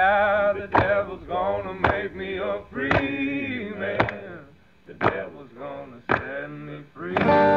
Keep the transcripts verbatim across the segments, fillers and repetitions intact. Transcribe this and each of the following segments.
die. The devil's gonna make me a free man. The devil's gonna set me free.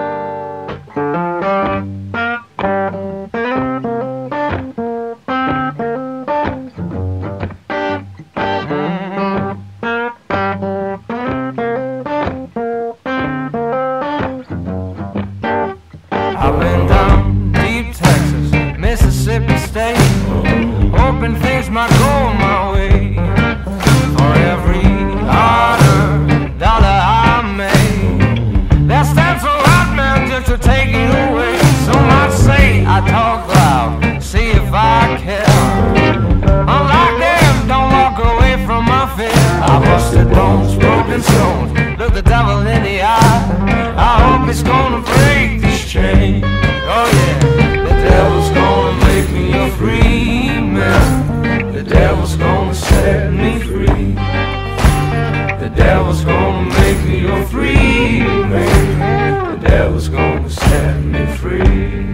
I've been down deep Texas, Mississippi State, hoping things might go my way. For every dollar, dollar I made, that stands a right man just to take it away. So might say I talk loud, see if I care. Unlike them, don't walk away from my fear. I busted bones, broken stones, look the devil in the eye. I hope it's gonna break this chain. Oh yeah, the devil's gonna make me a free man. The devil's gonna set me free. The devil's gonna make me a free man. The devil's gonna set me free.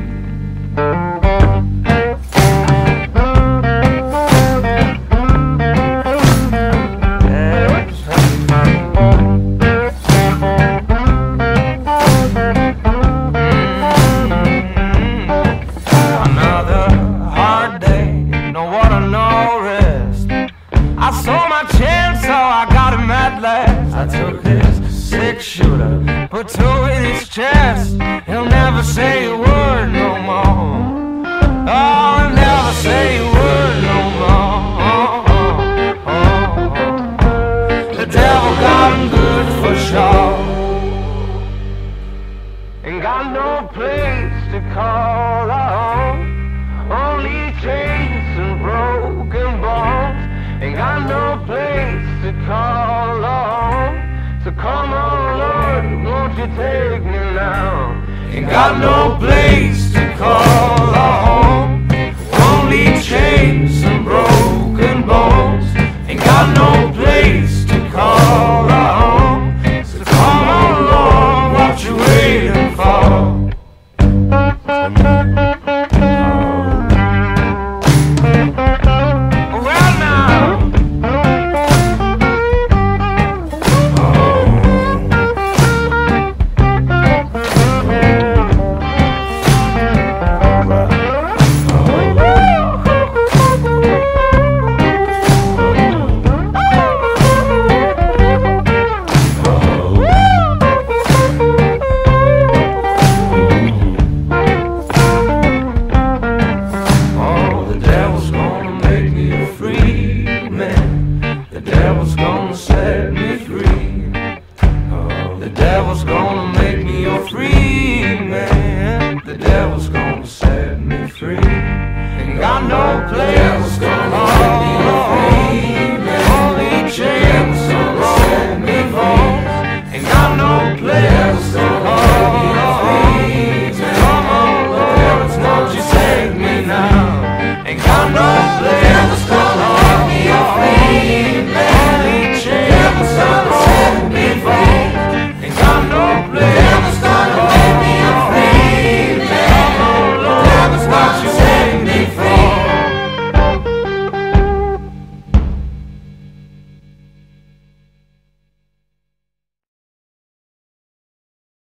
I saw my chance, so I got him at last. I took his six-shooter, put two in his chest. He'll never say a word no more. Oh, he'll never say a word no more. Oh, oh, oh. The devil got him good for sure. Ain't got no place to call home. Only chains and broken bones. Ain't got no place to call on. So come on, Lord, won't you take me now? Ain't got no place to call